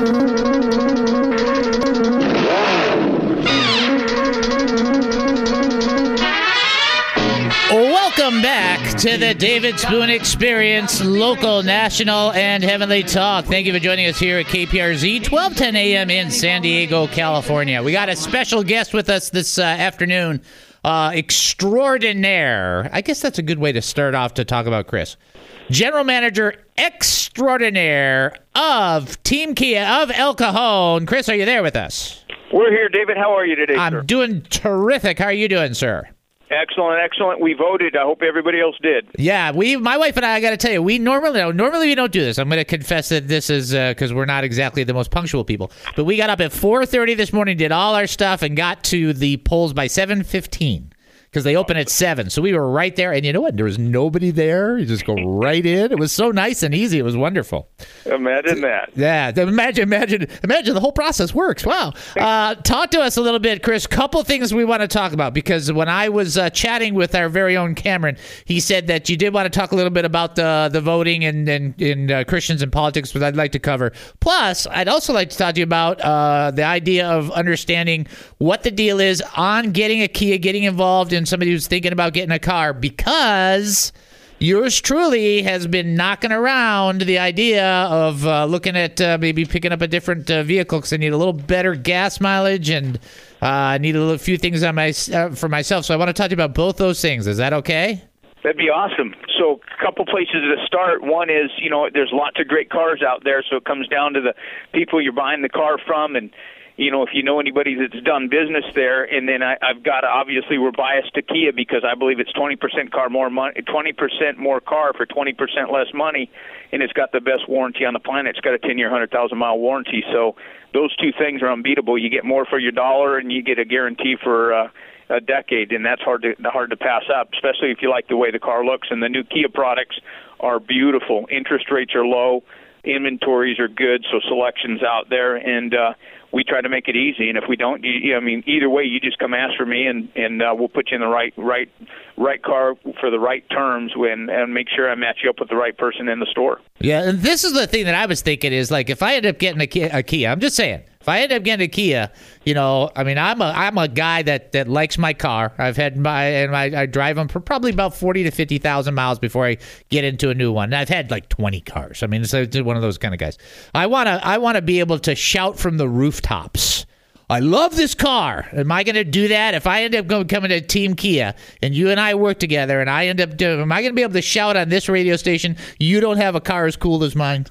Welcome back to the David Spoon Experience, local, national, and heavenly talk. Thank you for joining us here at K P R Z, twelve ten A M in San Diego, California. We got a special guest with us this uh, afternoon. Uh, extraordinaire. I guess that's a good way to start off to talk about Chris. General Manager Extraordinaire of Team Kia of El Cajon. Chris, are you there with us? We're here, David. How are you today, I'm sir? I'm doing terrific. How are you doing, sir? Excellent, excellent. We voted. I hope everybody else did. Yeah, we, my wife and I, I got to tell you, we normally normally we don't do this. I'm going to confess that this is because uh, we're not exactly the most punctual people. But we got up at four thirty this morning, did all our stuff, and got to the polls by seven fifteen. Because they open at seven. So we were right there. And you know what? There was nobody there. You just go right in. It was so nice and easy. It was wonderful. Imagine that. Yeah. Imagine, imagine, imagine the whole process works. Wow. Uh, talk to us a little bit, Chris. Couple things we want to talk about. Because when I was uh, chatting with our very own Cameron, he said that you did want to talk a little bit about the, the voting and, and, and uh, Christians and politics, which I'd like to cover. Plus, I'd also like to talk to you about uh, the idea of understanding what the deal is on getting a Kia, getting involved in somebody who's thinking about getting a car, because yours truly has been knocking around the idea of uh, looking at uh, maybe picking up a different uh, vehicle because I need a little better gas mileage and I uh, need a little, few things on my uh, for myself. So I want to talk to you about both those things. Is that okay? That'd be awesome. So a couple places to start. One is, you know, there's lots of great cars out there, so it comes down to the people you're buying the car from, and you know, if you know anybody that's done business there. And then I, I've got, obviously, we're biased to Kia because I believe it's twenty percent car more money, twenty percent more car for twenty percent less money, and it's got the best warranty on the planet. It's got a ten-year, one hundred thousand mile warranty. So those two things are unbeatable. You get more for your dollar, and you get a guarantee for uh, a decade, and that's hard to hard to pass up, especially if you like the way the car looks. And the new Kia products are beautiful. Interest rates are low. Inventories are good, so selection's out there, and uh, we try to make it easy. And if we don't, you, I mean, either way, you just come ask for me, and and uh, we'll put you in the right right right car for the right terms, when and make sure I match you up with the right person in the store. Yeah, and this is the thing that I was thinking is, like, if I end up getting a Kia, a Kia I'm just saying, if I end up getting a Kia, you know, I mean, I'm a I'm a guy that, that likes my car. I've had my and I, I drive them for probably about forty to fifty thousand miles before I get into a new one. And I've had like twenty cars. I mean, it's, it's one of those kind of guys. I wanna I wanna be able to shout from the rooftops, I love this car. Am I going to do that? If I end up going coming to Team Kia and you and I work together and I end up doing, am I going to be able to shout on this radio station, you don't have a car as cool as mine?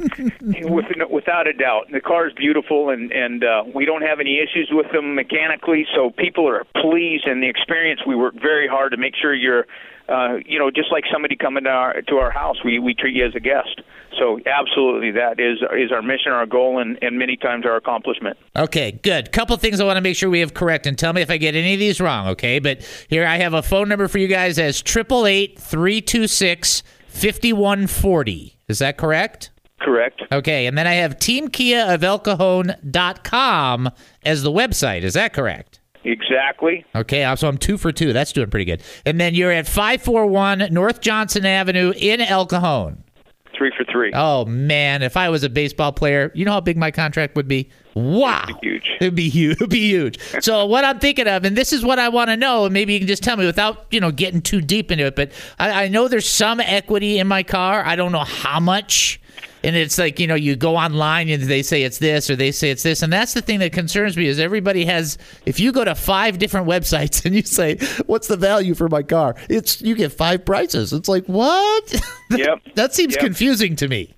With, without a doubt. The car is beautiful, and, and uh, we don't have any issues with them mechanically, so people are pleased in the experience. We work very hard to make sure you're uh, you know, just like somebody coming to our to our house, we we treat you as a guest. So absolutely, that is is our mission, our goal, and, and many times our accomplishment. Okay, good. Couple things I want to make sure we have correct, and tell me if I get any of these wrong, okay? But here I have a phone number for you guys as eight eight eight, three two six, five one four zero. Is that correct? Correct. Okay, and then I have team kia of el cajon dot com as the website. Is that correct? Exactly. Okay, so I'm two for two. That's doing pretty good. And then you're at five forty-one North Johnson Avenue in El Cajon. Three for three. Oh, man. If I was a baseball player, you know how big my contract would be? Wow. It'd be huge. It'd be huge. It'd be huge. So what I'm thinking of, and this is what I want to know, and maybe you can just tell me without, you know, getting too deep into it, but I, I know there's some equity in my car. I don't know how much. And it's like, you know, you go online and they say it's this or they say it's this. And that's the thing that concerns me is everybody has, if you go to five different websites and you say, what's the value for my car? It's, you get five prices. It's like, what? Yep. That seems yep. confusing to me.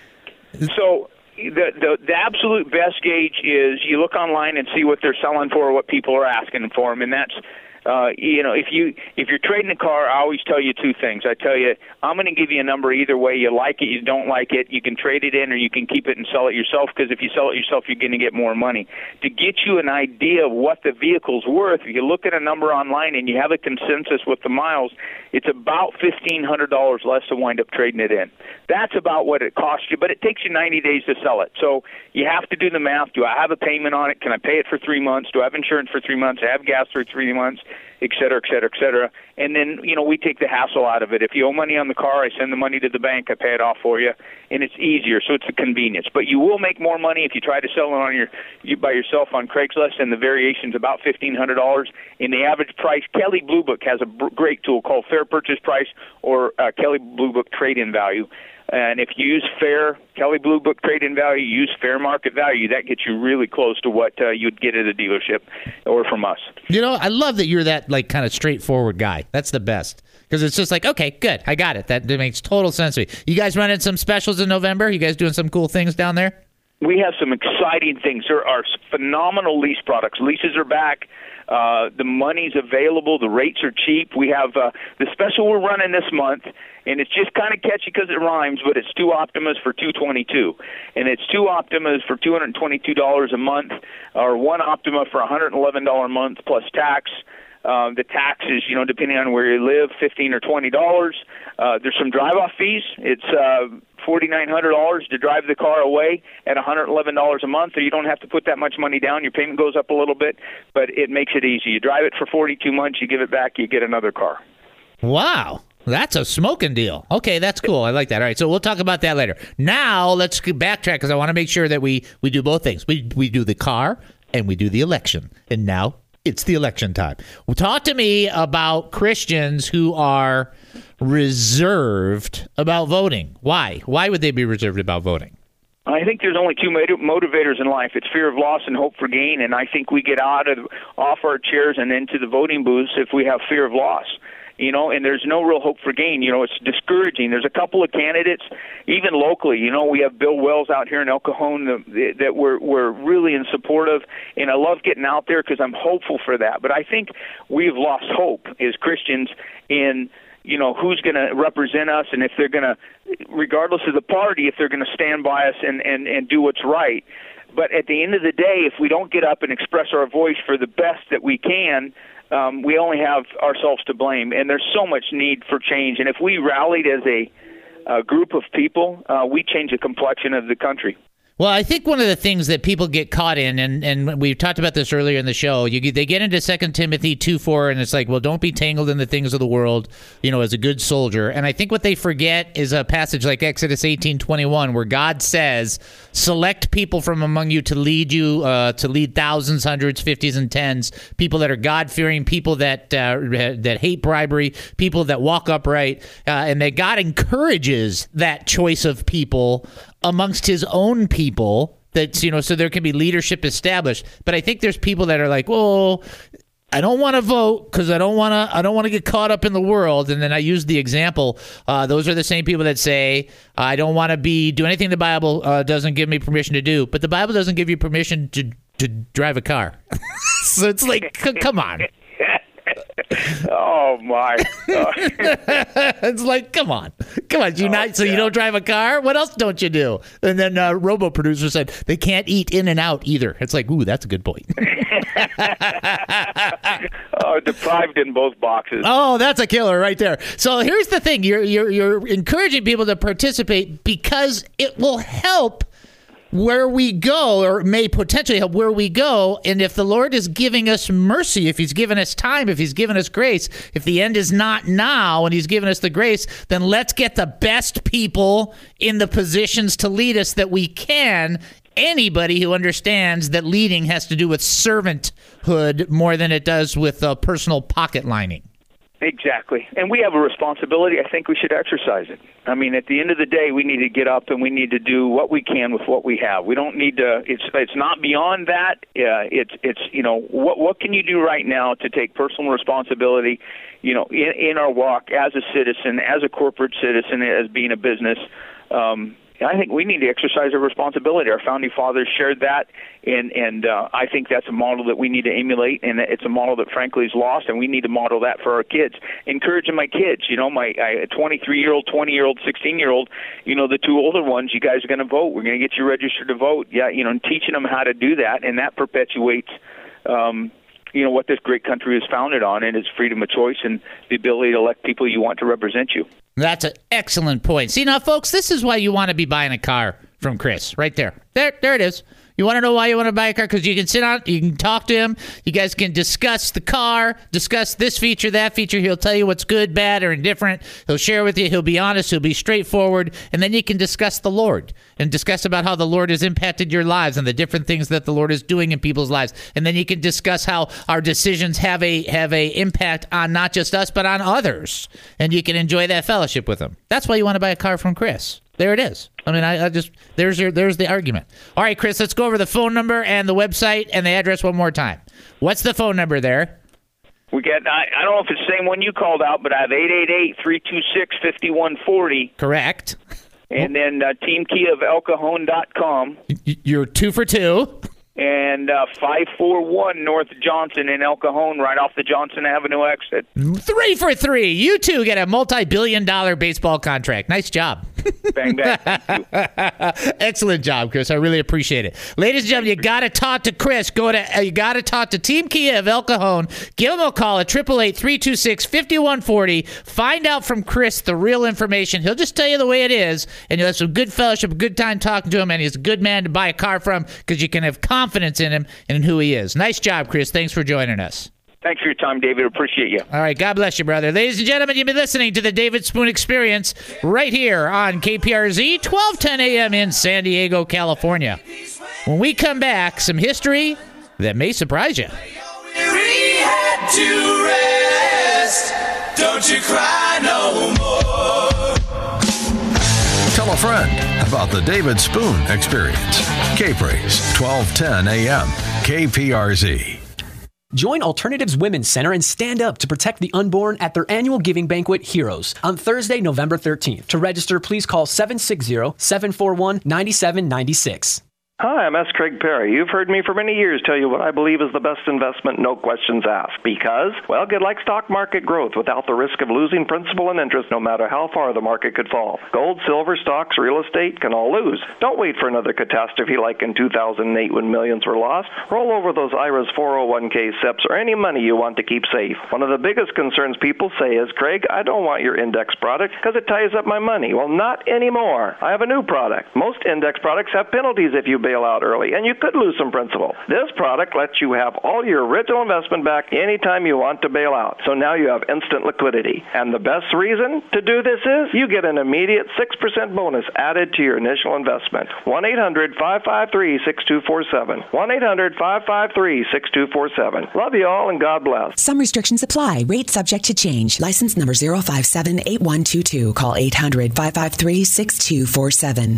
So the, the the absolute best gauge is you look online and see what they're selling for or what people are asking for them. And that's, Uh, you know, if you if you're trading a car, I always tell you two things. I tell you, I'm going to give you a number either way. You like it, you don't like it. You can trade it in, or you can keep it and sell it yourself. Because if you sell it yourself, you're going to get more money. To get you an idea of what the vehicle's worth, if you look at a number online and you have a consensus with the miles, it's about fifteen hundred dollars less to wind up trading it in. That's about what it costs you, but it takes you ninety days to sell it. So you have to do the math. Do I have a payment on it? Can I pay it for three months? Do I have insurance for three months? Do I have gas for three months? Et cetera, et cetera, et cetera. And then, you know, we take the hassle out of it. If you owe money on the car, I send the money to the bank, I pay it off for you, and it's easier, so it's a convenience. But you will make more money if you try to sell it on your you by yourself on Craigslist, and the variation's about fifteen hundred dollars. In the average price, Kelley Blue Book has a b- great tool called Fair Purchase Price or uh, Kelley Blue Book Trade-In Value. And if you use fair Kelley Blue Book trade-in value, you use fair market value, that gets you really close to what uh, you'd get at a dealership or from us. You know, I love that you're that like kind of straightforward guy. That's the best. Because it's just like, okay, good, I got it. That, that makes total sense to me. You guys running some specials in November? You guys doing some cool things down there? We have some exciting things. There are phenomenal lease products. Leases are back. Uh, the money's available. The rates are cheap. We have uh, the special we're running this month, and it's just kind of catchy because it rhymes, but it's two Optimas for two hundred twenty-two dollars. And it's two Optimas for two hundred twenty-two dollars a month, or one Optima for one hundred eleven dollars a month plus tax. Uh, the tax is, you know, depending on where you live, fifteen dollars or twenty dollars. Uh, there's some drive-off fees. It's uh, four thousand nine hundred dollars to drive the car away at one hundred eleven dollars a month, or you don't have to put that much money down. Your payment goes up a little bit, but it makes it easy. You drive it for forty-two months, you give it back, you get another car. Wow. That's a smoking deal. Okay, that's cool. I like that. All right, so we'll talk about that later. Now let's backtrack because I want to make sure that we, we do both things. We we do the car and we do the election. And now it's the election time. Well, talk to me about Christians who are reserved about voting. Why? Why would they be reserved about voting? I think there's only two motivators in life. It's fear of loss and hope for gain. And I think we get out of off our chairs and into the voting booths if we have fear of loss. You know, and there's no real hope for gain. You know, it's discouraging. There's a couple of candidates, even locally. You know, we have Bill Wells out here in El Cajon that, that we're, we're really in support of, and I love getting out there because I'm hopeful for that. But I think we've lost hope as Christians in, you know, who's going to represent us and if they're going to, regardless of the party, if they're going to stand by us and, and, and do what's right. But at the end of the day, if we don't get up and express our voice for the best that we can, Um, we only have ourselves to blame, and there's so much need for change. And if we rallied as a, a group of people, uh, we change the complexion of the country. Well, I think one of the things that people get caught in, and, and we talked about this earlier in the show, you, they get into Second Timothy two four, and it's like, well, don't be tangled in the things of the world, you know, as a good soldier. And I think what they forget is a passage like Exodus eighteen twenty-one, where God says, select people from among you to lead you, uh, to lead thousands, hundreds, fifties, and tens, people that are God-fearing, people that uh, that hate bribery, people that walk upright, uh, and that God encourages that choice of people amongst his own people, that's, you know, so there can be leadership established. But I think there's people that are like, well, I don't want to vote because I don't want to I don't want to get caught up in the world. And then I use the example. Uh, those are the same people that say, I don't want to be do anything the Bible uh, doesn't give me permission to do. But the Bible doesn't give you permission to, to drive a car. So it's like, c- come on. Oh my! It's like, come on, come on. You oh, not so yeah. you don't drive a car. What else don't you do? And then uh, Robo producer said they can't eat in and out either. It's like, ooh, that's a good point. Oh, deprived in both boxes. Oh, that's a killer right there. So here's the thing: you're you're you're encouraging people to participate because it will help where we go, or may potentially help where we go. And if the Lord is giving us mercy, if he's given us time, if he's given us grace, if the end is not now and he's given us the grace, then let's get the best people in the positions to lead us that we can. Anybody who understands that leading has to do with servanthood more than it does with uh, personal pocket lining. Exactly. And we have a responsibility. I think we should exercise it. I mean, at the end of the day, we need to get up and we need to do what we can with what we have. We don't need to, it's it's not beyond that. Uh, it's, it's you know, what what can you do right now to take personal responsibility, you know, in, in our walk as a citizen, as a corporate citizen, as being a business. Um I think we need to exercise our responsibility. Our founding fathers shared that, and and uh, I think that's a model that we need to emulate, and it's a model that, frankly, is lost, and we need to model that for our kids. Encouraging my kids, you know, my twenty-three-year-old, twenty-year-old, sixteen-year-old, you know, the two older ones, you guys are going to vote. We're going to get you registered to vote. Yeah, you know, and teaching them how to do that, and that perpetuates um, you know, what this great country is founded on, and it's freedom of choice and the ability to elect people you want to represent you. That's an excellent point. See, now, folks, this is why you want to be buying a car from Chris, right there. There, there it is. You want to know why you want to buy a car? Because you can sit on, you can talk to him. You guys can discuss the car, discuss this feature, that feature. He'll tell you what's good, bad, or indifferent. He'll share with you. He'll be honest. He'll be straightforward. And then you can discuss the Lord and discuss about how the Lord has impacted your lives and the different things that the Lord is doing in people's lives. And then you can discuss how our decisions have a have a impact on not just us, but on others. And you can enjoy that fellowship with him. That's why you want to buy a car from Chris. There it is. I mean, I, I just there's your there's the argument. All right, Chris, let's go over the phone number and the website and the address one more time. What's the phone number there? We got I, I don't know if it's the same one you called out, but I have eight eight eight, three two six, five one four zero. Correct. And then uh, team kia of el cajon dot com. You're two for two. And uh, five forty-one North Johnson in El Cajon, right off the Johnson Avenue exit. Three for three. You two get a multi-billion dollar baseball contract. Nice job. Bang, bang. Excellent job, Chris. I really appreciate it. Ladies and gentlemen, you got to talk to Chris. Go to uh, you got to talk to Team Kia of El Cajon. Give him a call at eight eight eight, three two six, five one four zero. Find out from Chris the real information. He'll just tell you the way it is, and you'll have some good fellowship, a good time talking to him, and he's a good man to buy a car from because you can have confidence in him and in who he is. Nice job, Chris. Thanks for joining us. Thanks for your time, David. Appreciate you. All right. God bless you, brother. Ladies and gentlemen, you've been listening to the David Spoon Experience right here on K P R Z, twelve ten a.m. in San Diego, California. When we come back, some history that may surprise you. To rest. Don't you cry no more. Tell a friend about the David Spoon Experience. K-Praise, twelve ten a.m. K P R Z. Join Alternatives Women's Center and stand up to protect the unborn at their annual giving banquet, Heroes, on Thursday, November thirteenth. To register, please call seven six zero, seven four one, nine seven nine six. Hi, I'm S. Craig Perry. You've heard me for many years tell you what I believe is the best investment, no questions asked. Because, well, get like stock market growth without the risk of losing principal and interest no matter how far the market could fall. Gold, silver, stocks, real estate can all lose. Don't wait for another catastrophe like in two thousand eight when millions were lost. Roll over those I R As, four oh one k, S I Ps, or any money you want to keep safe. One of the biggest concerns people say is, Craig, I don't want your index product because it ties up my money. Well, not anymore. I have a new product. Most index products have penalties if you bail out early, and you could lose some principal. This product lets you have all your original investment back anytime you want to bail out. So now you have instant liquidity. And the best reason to do this is you get an immediate six percent bonus added to your initial investment. one eight hundred, five five three, six two four seven. one eight hundred, five five three, six two four seven. Love you all, and God bless. Some restrictions apply. Rate subject to change. License number zero five seven eight one two two. Call eight hundred, five five three, six two four seven.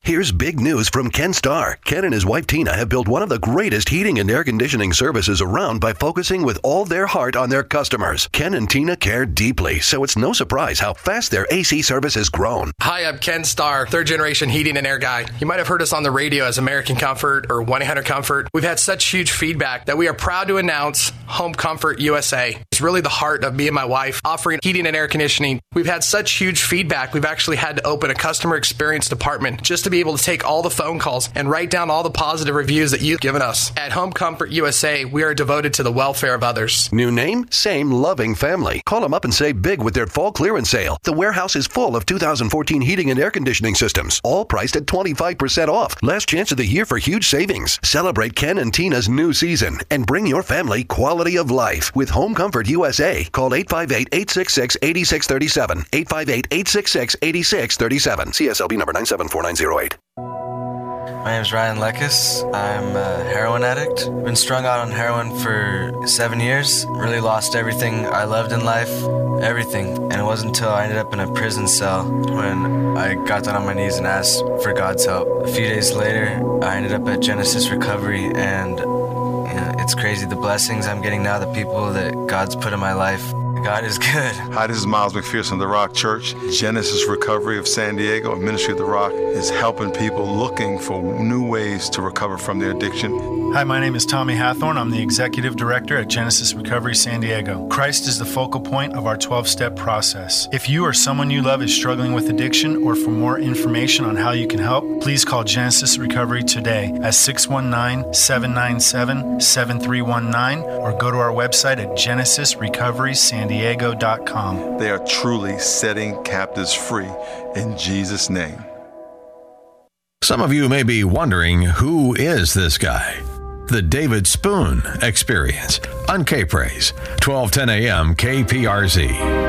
Here's big news from Ken Starr. Ken and his wife Tina have built one of the greatest heating and air conditioning services around by focusing with all their heart on their customers. Ken and Tina care deeply, so it's no surprise how fast their A C service has grown. Hi, I'm Ken Starr, third generation heating and air guy. You might have heard us on the radio as American Comfort or one eight hundred comfort. We've had such huge feedback that we are proud to announce Home Comfort U S A. It's really the heart of me and my wife offering heating and air conditioning. We've had such huge feedback, we've actually had to open a customer experience department just to be able to take all the phone calls and write down all the positive reviews that you've given us. At Home Comfort U S A, we are devoted to the welfare of others. New name, same loving family. Call them up and save big with their fall clearance sale. The warehouse is full of two thousand fourteen heating and air conditioning systems, all priced at twenty-five percent off. Last chance of the year for huge savings. Celebrate Ken and Tina's new season and bring your family quality of life with Home Comfort U S A. Call eight five eight, eight six six, eight six three seven. eight five eight, eight six six, eight six three seven. C S L B number nine seven four nine zero eight. My name is Ryan Lekis. I'm a heroin addict. I've been strung out on heroin for seven years. Really lost everything I loved in life, everything. And it wasn't until I ended up in a prison cell when I got down on my knees and asked for God's help. A few days later, I ended up at Genesis Recovery, and you know, it's crazy the blessings I'm getting now, the people that God's put in my life. God is good. Hi, this is Miles McPherson of The Rock Church. Genesis Recovery of San Diego, a ministry of The Rock, is helping people looking for new ways to recover from their addiction. Hi, my name is Tommy Hathorn. I'm the Executive Director at Genesis Recovery San Diego. Christ is the focal point of our twelve-step process. If you or someone you love is struggling with addiction, or for more information on how you can help, please call Genesis Recovery today at six one nine, seven nine seven, seven three one nine or go to our website at genesis recovery san diego dot com. They are truly setting captives free in Jesus' name. Some of you may be wondering, who is this guy? The David Spoon Experience on K-Praise, twelve ten a.m. K P R Z.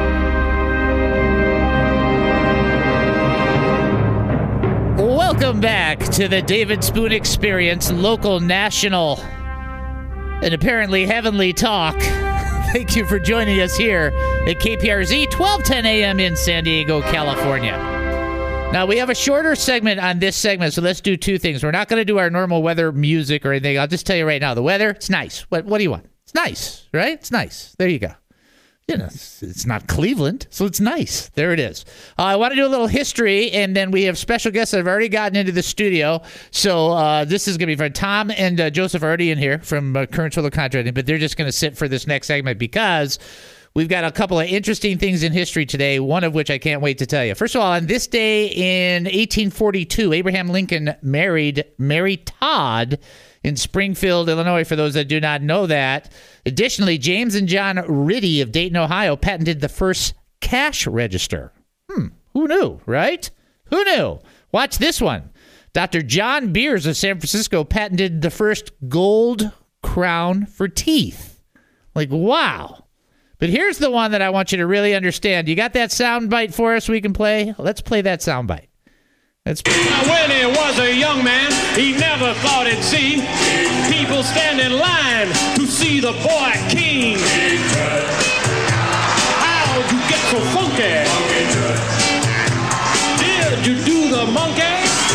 Welcome back to the David Spoon Experience, local, national, and apparently heavenly talk. Thank you for joining us here at K P R Z, twelve ten a.m. in San Diego, California. Now, we have a shorter segment on this segment, so let's do two things. We're not going to do our normal weather music or anything. I'll just tell you right now, the weather, it's nice. What What do you want? It's nice, right? It's nice. There you go. You know, it's, it's not Cleveland, so it's nice. There it is. Uh, I want to do a little history, and then we have special guests that have already gotten into the studio. So uh, this is going to be fun. Tom and uh, Joseph are already in here from uh, Current Solar Contracting, but they're just going to sit for this next segment because we've got a couple of interesting things in history today, one of which I can't wait to tell you. First of all, on this day in eighteen forty-two, Abraham Lincoln married Mary Todd in Springfield, Illinois, for those that do not know that. Additionally, James and John Riddy of Dayton, Ohio, patented the first cash register. Hmm, who knew, right? Who knew? Watch this one. Doctor John Beers of San Francisco patented the first gold crown for teeth. Like, wow. But here's the one that I want you to really understand. You got that sound bite for us we can play? Let's play that sound bite. Let's play. When he was a young man, he never thought he'd see people stand in line to see the boy king. How'd you get so funky? Did you do the monkey?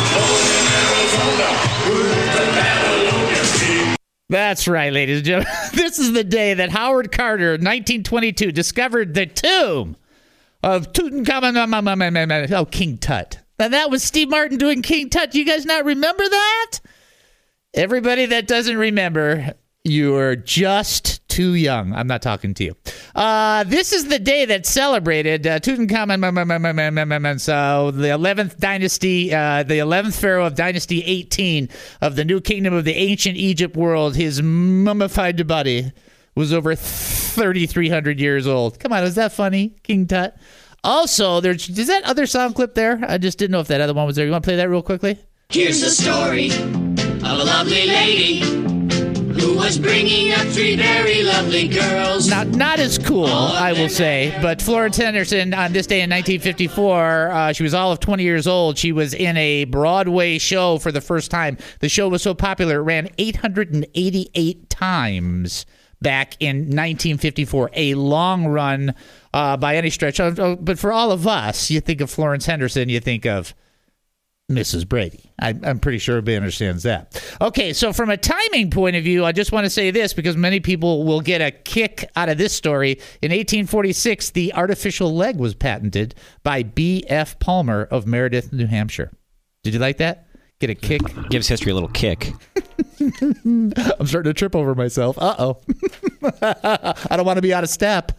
That's right, ladies and gentlemen. This is the day that Howard Carter, nineteen twenty-two, discovered the tomb of Tutankhamun, oh, King Tut. Now, that was Steve Martin doing King Tut. Do you guys not remember that? Everybody that doesn't remember, you're just too young. I'm not talking to you. Uh, this is the day that celebrated uh, Tutankhamun, so the eleventh dynasty, uh, the eleventh pharaoh of Dynasty eighteen of the New Kingdom of the Ancient Egypt world. His mummified body was over thirty-three hundred years old. Come on, is that funny, King Tut? Also, there's is that other sound clip there? I just didn't know if that other one was there. You want to play that real quickly? Here's the story of a lovely lady who was bringing up three very lovely girls. Now, not as cool, I will say, but Florence Henderson, on this day in nineteen fifty-four, uh, she was all of twenty years old. She was in a Broadway show for the first time. The show was so popular, it ran eight hundred eighty-eight times back in nineteen fifty-four, a long run uh, by any stretch. But for all of us, you think of Florence Henderson, you think of Missus Brady. I, I'm pretty sure everybody understands that. Okay, so from a timing point of view, I just want to say this because many people will get a kick out of this story. In eighteen forty-six, the artificial leg was patented by B F Palmer of Meredith, New Hampshire. Did you like that? Get a kick? Gives history a little kick. I'm starting to trip over myself. Uh-oh. I don't want to be out of step.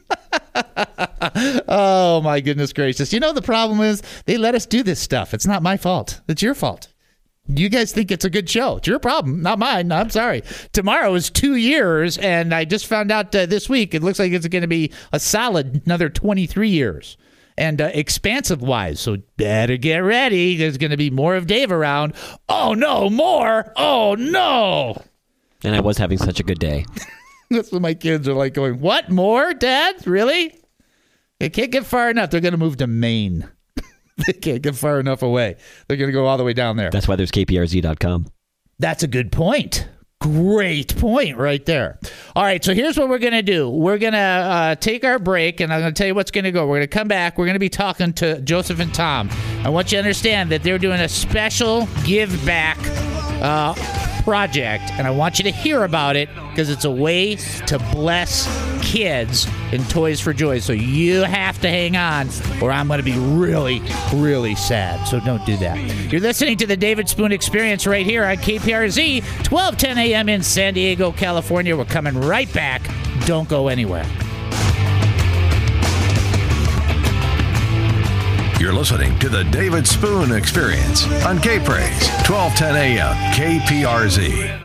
Oh, my goodness gracious. You know, the problem is they let us do this stuff. It's not my fault. It's your fault. You guys think it's a good show. It's your problem, not mine. I'm sorry. Tomorrow is two years, and I just found out uh, this week it looks like it's going to be a solid another twenty-three years. And uh, expansive-wise, so better get ready. There's going to be more of Dave around. Oh, no, more. Oh, no. And I was having such a good day. That's what my kids are like going, what, more, Dad? Really? They can't get far enough. They're going to move to Maine. They can't get far enough away. They're going to go all the way down there. That's why there's K P R Z dot com. That's a good point. Great point right there. All right, so here's what we're going to do. We're going to uh, take our break, and I'm going to tell you what's going to go. We're going to come back. We're going to be talking to Joseph and Tom. I want you to understand that they're doing a special give back uh, project, and I want you to hear about it because it's a way to bless kids in Toys for Joy. So you have to hang on, or I'm going to be really, really sad. So don't do that. You're listening to the David Spoon Experience right here on K P R Z, twelve ten a.m. in San Diego, California. We're coming right back. Don't go anywhere. You're listening to the David Spoon Experience on K-Praise, twelve ten a.m. K P R Z.